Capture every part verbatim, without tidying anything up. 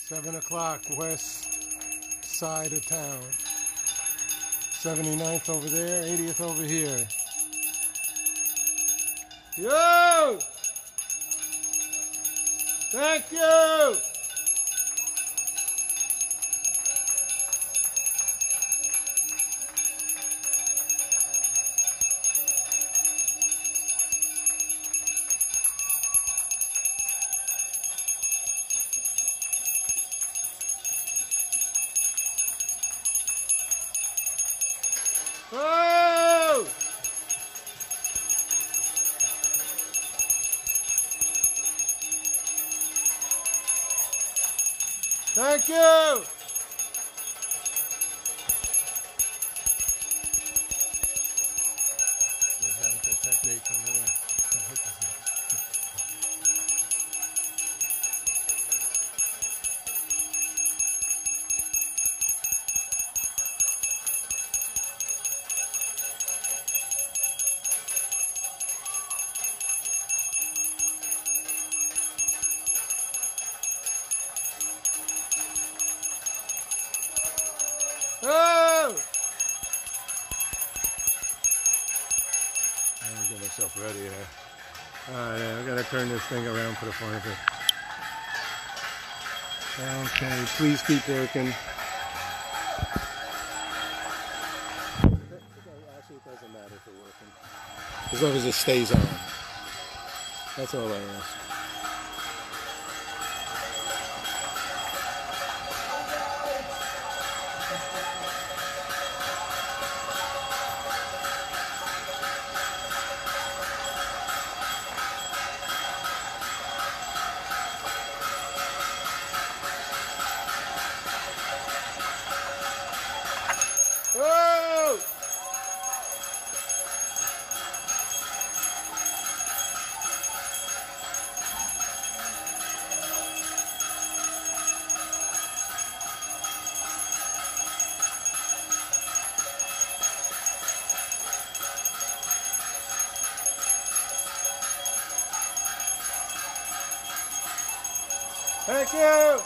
seven o'clock west side of town. seventy-ninth over there, eightieth over here. Yo! Thank you! Oh! Thank you! Technique over there. Oh! I'm gonna get myself ready here. Alright, I gotta turn this thing around for the fun of it. Okay, please keep working. Actually, it doesn't matter if it's working. As long as it stays on. That's all I ask. Oh! Thank you!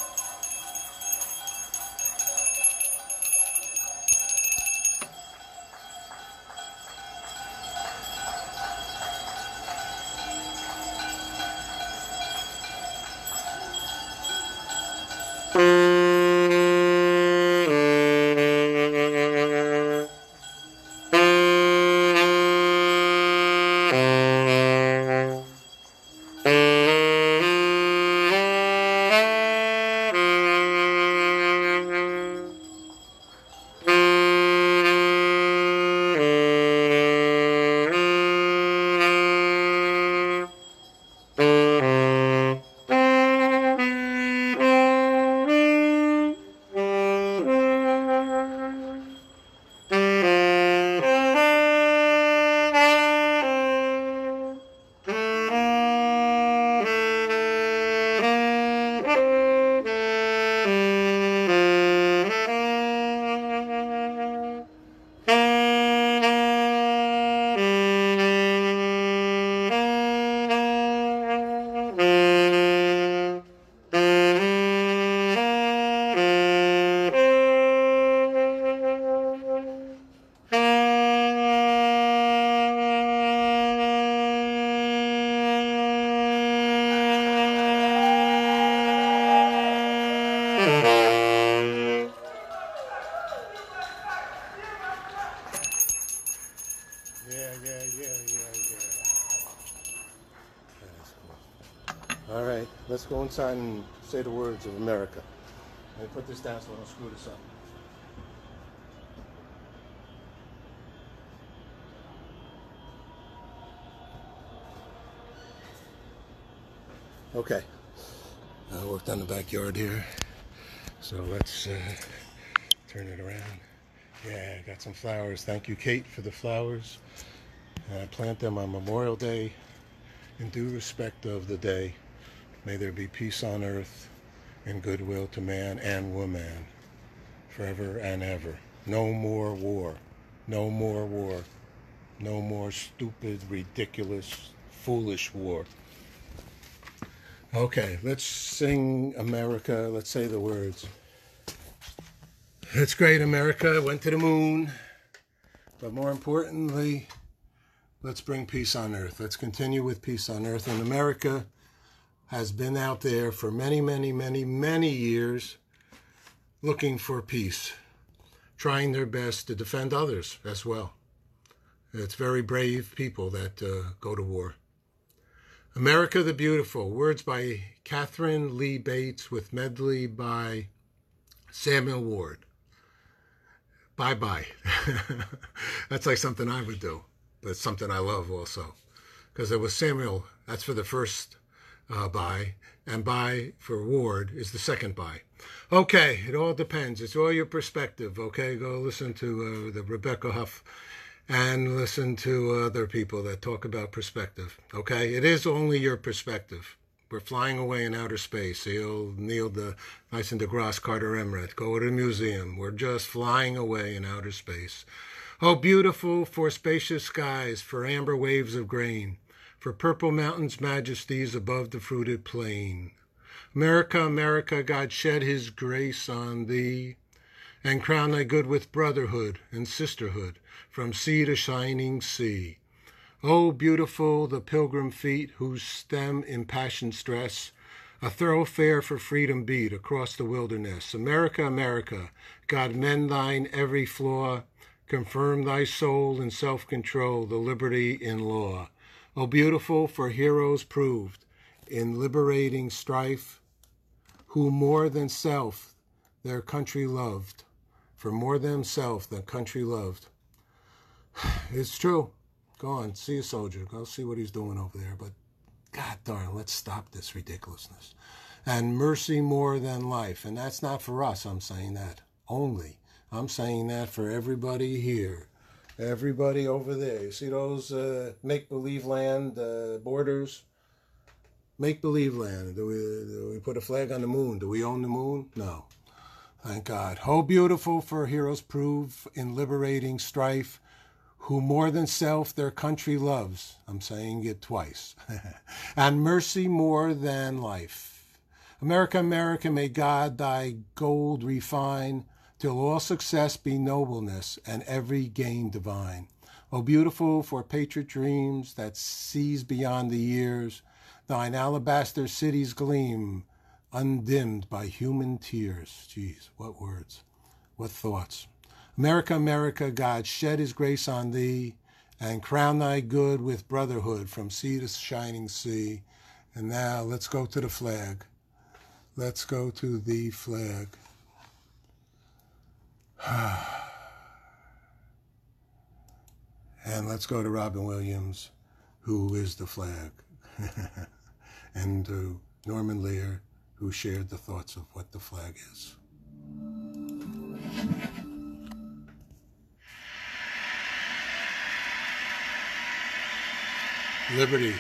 Yeah, yeah, yeah, yeah, yeah. That's cool. All right, let's go inside and say the words of America. Let me put this down so I don't screw this up. Okay, I worked on the backyard here, so let's uh, turn it around. Yeah, I got some flowers. Thank you, Kate, for the flowers. And I plant them on Memorial Day in due respect of the day. May there be peace on earth and goodwill to man and woman forever and ever. No more war. No more war. No more stupid, ridiculous, foolish war. Okay, let's sing America. Let's say the words. It's great, America went to the moon. But more importantly, let's bring peace on earth. Let's continue with peace on earth. And America has been out there for many, many, many, many years looking for peace, trying their best to defend others as well. It's very brave people that uh, go to war. America the Beautiful, words by Catherine Lee Bates with medley by Samuel Ward. Bye-bye. That's like something I would do, but it's something I love also. Because it was Samuel, that's for the first uh, bye, and bye for Ward is the second bye. Okay, it all depends. It's all your perspective, okay? Go listen to uh, the Rebecca Huff and listen to other people that talk about perspective, okay? It is only your perspective. We're flying away in outer space. You'll Neil the Nice and deGrasse Carter Emmerich. Go to the museum. We're just flying away in outer space. Oh, beautiful for spacious skies, for amber waves of grain, for purple mountains' majesties above the fruited plain. America, America, God shed his grace on thee, and crown thy good with brotherhood and sisterhood, from sea to shining sea. Oh, beautiful the pilgrim feet whose stem impassioned stress a thoroughfare for freedom beat across the wilderness. America, America, God mend thine every flaw, confirm thy soul in self-control, the liberty in law. Oh, beautiful for heroes proved in liberating strife, who more than self their country loved, for more than self their country loved. It's true. Go on, see a soldier. Go see what he's doing over there. But God darn, let's stop this ridiculousness. And mercy more than life. And that's not for us, I'm saying that only. I'm saying that for everybody here. Everybody over there. You see those uh, make-believe land uh, borders? Make-believe land. Do we, do we put a flag on the moon? Do we own the moon? No. Thank God. Oh, beautiful for heroes prove in liberating strife, who more than self their country loves. I'm saying it twice. And mercy more than life. America, America, may God thy gold refine, till all success be nobleness and every gain divine. O beautiful for patriot dreams that sees beyond the years, thine alabaster cities gleam, undimmed by human tears. Jeez, what words, what thoughts. America, America, God shed his grace on thee, and crown thy good with brotherhood from sea to shining sea. And now let's go to the flag. Let's go to the flag. And let's go to Robin Williams, who is the flag, and to Norman Lear, who shared the thoughts of what the flag is. Liberty.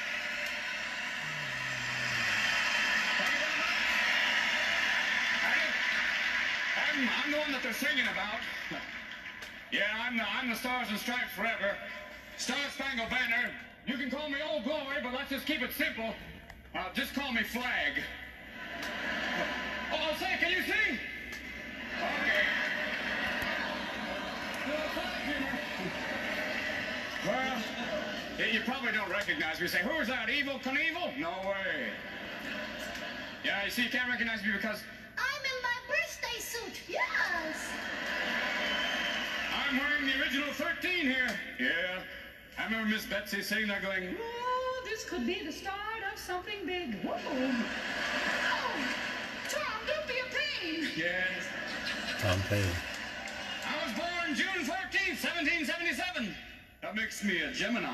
I'm, I'm the one that they're singing about. Yeah, I'm the, I'm the Stars and Stripes forever. Star Spangled Banner. You can call me Old Glory, but let's just keep it simple. Uh, just call me Flag. Oh, I'll say, can you sing? Okay. Well, you probably don't recognize me. You say, who is that, Evel Knievel? No way. Yeah, you see, you can't recognize me because I'm in my birthday suit, yes. I'm wearing the original thirteen here. Yeah. I remember Miss Betsy sitting there going, Oh, this could be the start of something big. Whoa. Oh, Tom, don't be a pain. yes. Tom Paine. I was born June fourteenth, seventeen seventy-seven. That makes me a Gemini.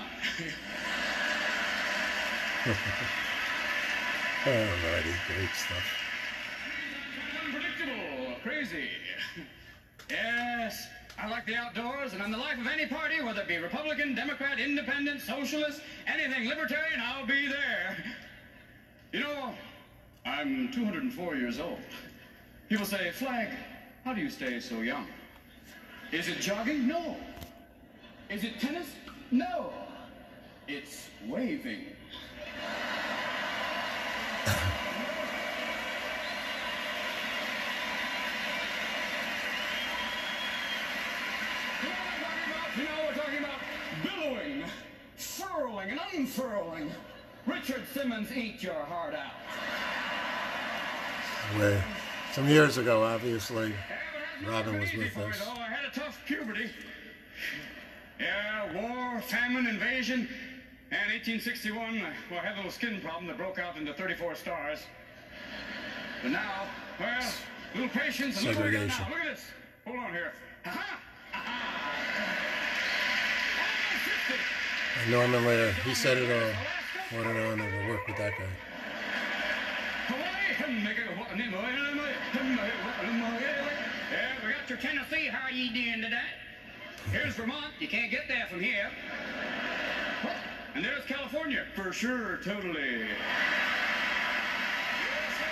Alrighty, great stuff. Unpredictable, crazy. Yes, I like the outdoors, and I'm the life of any party, whether it be Republican, Democrat, Independent, Socialist, anything libertarian, I'll be there. You know, I'm two hundred four years old. People say, Flag, how do you stay so young? Is it jogging? No. Is it tennis? No. It's waving. unfurling. Richard Simmons, eat your heart out. Where some years ago, obviously, Yeah, but that's Robin not was easy with for me, us. though. I had a tough puberty. Yeah, war, famine, invasion, and eighteen sixty-one, uh, well, I had a little skin problem that broke out into thirty-four stars. But now, well, a little patience and look what we got Segregation. now. Look at this. Hold on here. Aha! Aha! Almost fifty. And Norman Lear, he said it all. What an honor to work with that guy. Yeah, we got your Tennessee. How are you doing today? Here's Vermont. You can't get there from here. And there's California. For sure, totally. Yes, sir.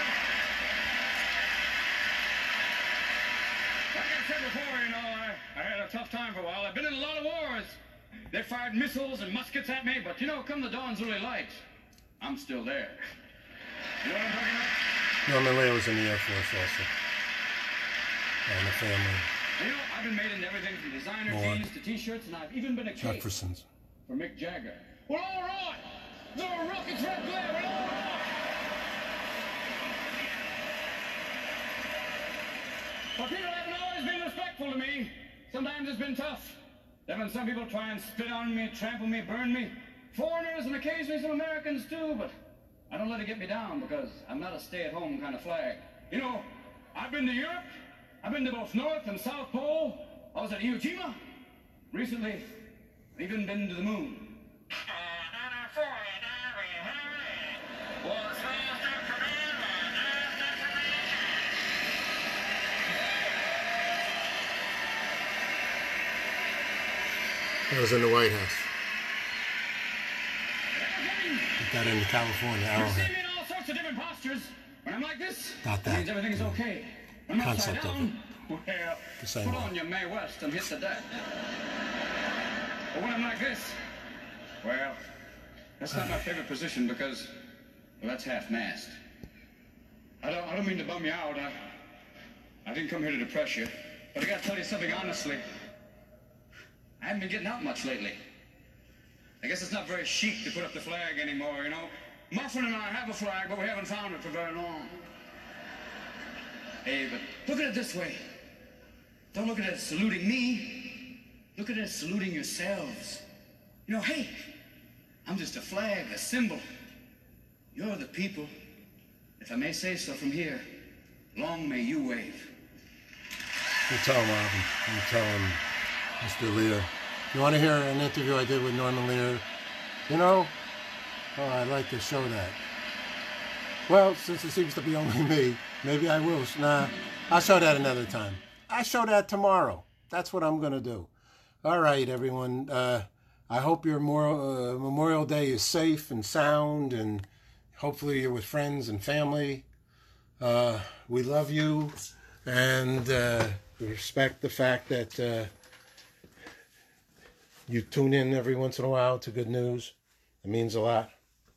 Like I said before, you know, I, I had a tough time for a while. I've been in a lot of wars. They fired missiles and muskets at me, but you know, come the dawn's early light, I'm still there. You know what I'm talking about? Norman Lear was in the Air Force also. And the family. You know, I've been made into everything from designer More. tees to t-shirts, and I've even been a cake Jeffersons. for Mick Jagger. Well, all right. The rockets red glare. Well, all right. But people haven't always been respectful to me. Sometimes it's been tough. Then when some people try and spit on me, trample me, burn me. Foreigners and occasionally some Americans too, but I don't let it get me down because I'm not a stay-at-home kind of flag. You know, I've been to Europe. I've been to both North and South Pole. I was at Iwo Jima. Recently, I've even been to the moon. I was in the White House. Put that in California, You see Arrowhead. me in all sorts of different postures. When I'm like this, Not it that. means everything is okay. When I'm upside Concept of down, well, The same put way. on your Mae West and hit the deck. But when I'm like this, well, that's not my favorite position because, well, that's half-mast. I don't, I don't mean to bum you out. I, I didn't come here to depress you. But I gotta tell you something honestly. I haven't been getting out much lately. I guess it's not very chic to put up the flag anymore, you know? Muffin and I have a flag, but we haven't found it for very long. Hey, but look at it this way. Don't look at it as saluting me. Look at it as saluting yourselves. You know, hey, I'm just a flag, a symbol. You're the people. If I may say so from here, long may you wave. You tell him, Robin. You tell him, Mister Lear. You want to hear an interview I did with Norman Lear? You know, oh, I'd like to show that. Well, since it seems to be only me, maybe I will. Nah, I'll show that another time. I'll show that tomorrow. That's what I'm going to do. All right, everyone. Uh, I hope your Memorial, uh, Memorial Day is safe and sound, and hopefully you're with friends and family. Uh, we love you, and uh, we respect the fact that uh, you tune in every once in a while to good news. It means a lot.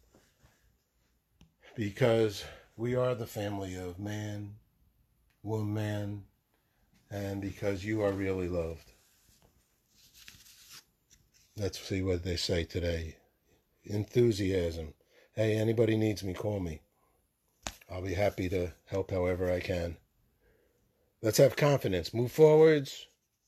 Because we are the family of man, woman, and because you are really loved. Let's see what they say today. Enthusiasm. Hey, anybody needs me, call me. I'll be happy to help however I can. Let's have confidence. Move forwards.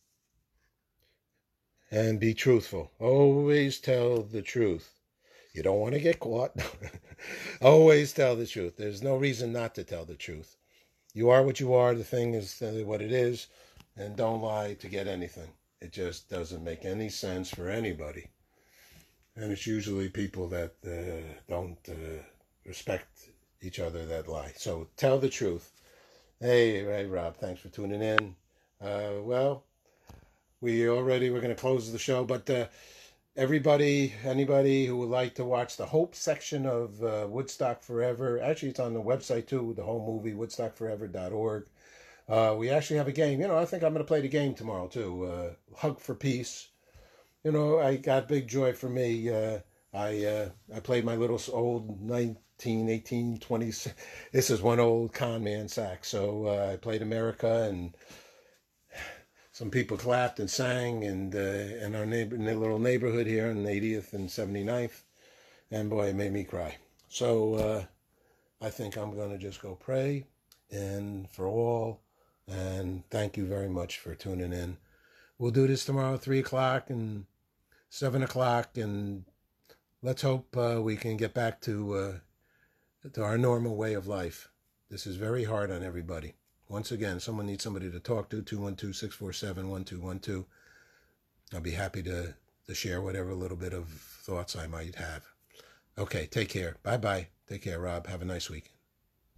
And be truthful. Always tell the truth. You don't want to get caught. Always tell the truth. There's no reason not to tell the truth. You are what you are. The thing is what it is. And don't lie to get anything. It just doesn't make any sense for anybody. And it's usually people that uh, don't uh, respect each other that lie. So tell the truth. Hey, hey, Rob, thanks for tuning in. Uh, well, we already, we're going to close the show, but uh, everybody, anybody who would like to watch the Hope section of uh, Woodstock Forever, actually it's on the website too, the whole movie, woodstock forever dot org. Uh, we actually have a game. You know, I think I'm going to play the game tomorrow too. Uh, Hug for Peace. You know, I got big joy for me. Uh, I uh, I played my little old nineteen, eighteen, twenty. This is one old con man sax. So uh, I played America, and some people clapped and sang, and uh, in our neighbor, in the little neighborhood here in eightieth and seventy-ninth. And boy, it made me cry. So uh, I think I'm going to just go pray and for all. And thank you very much for tuning in. We'll do this tomorrow at three o'clock and seven o'clock. And let's hope uh, we can get back to, uh, to our normal way of life. This is very hard on everybody. Once again, someone needs somebody to talk to, two one two, six four seven, one two one two. I'll be happy to, to share whatever little bit of thoughts I might have. Okay, take care. Bye-bye. Take care, Rob. Have a nice week.